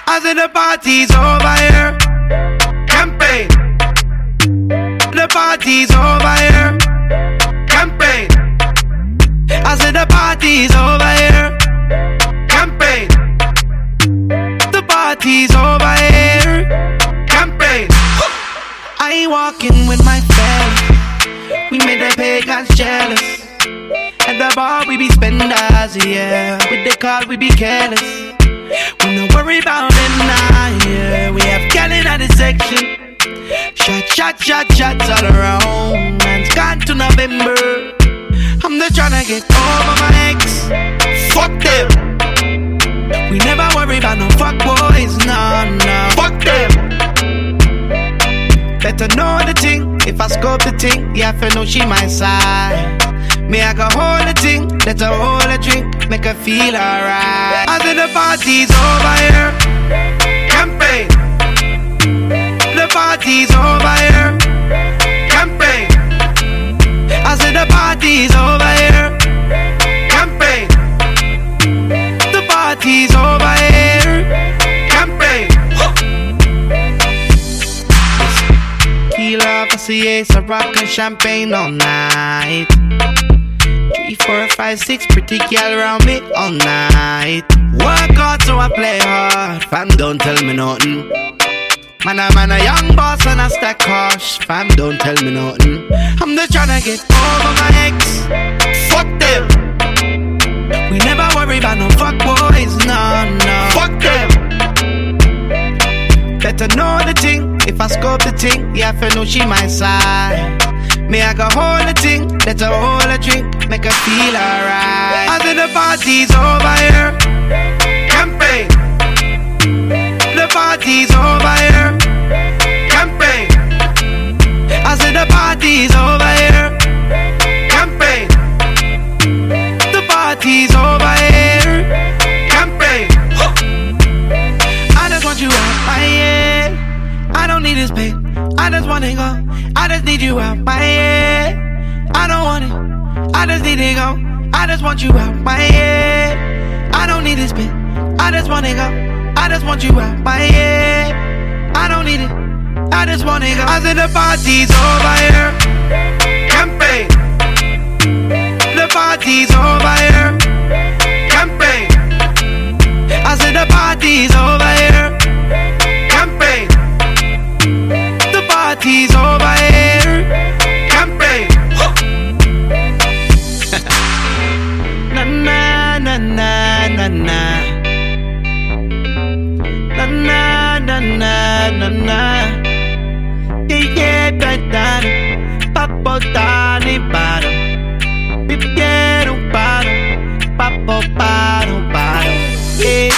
I said the party's over here. Campaign. The party's over here. Campaign. I said the party's over here. Campaign. The party's over here. Campaign. I ain't walking with my family. We made the pagans jealous. At the bar we be spenders, yeah. With the car we be careless. We no worry about it now, yeah. We have gal in the section. Shots all around. Man's gone to November. I'm just tryna get over my ex. Fuck them. We never worry about no fuck boys, no. Fuck them. Better know the thing. If I scope the thing, yeah, I know she my side. Me, I can hold the thing, let her hold a drink, make her feel alright. I said the party's over here. Campaign. The party's over here. Campaign. I said the party's over here. Campaign. The party's over here. Campaign. Tequila, Vassier, a rock and champagne all night. 3, 4, 5, 6 pretty girl around me all night. Work hard so I play hard. Fam, don't tell me nothing. Man, a young boss and I stack cash. Fam, don't tell me nothing. I'm just tryna get over my ex. Fuck them. We never worry about no fuck boys, no. Fuck them. Better know the thing. If I scope the thing, yeah, I know she my side. Me, I can hold the thing, let her hold a drink, make her feel alright. I said the party's over here. Campaign. The party's over here. Campaign. I said the party's over here. Campaign. The party's over here. Campaign. I just want you out my head. I don't need this pain. I just wanna go. I just need you out my head. I don't want it. I just need to go. I just want you out my head. I don't need this pain. I just wanna go. I just want you out my head. I don't need it. I just wanna go. I said the party's over here. Campaign. The party's over here. Campaign. I said the party's over here. Campaign. The party's over here. Campaign. Na na na na na na. Na na na na na na. Yeah, papo tani paro. Pipiero paro. Papo paro. Yeah.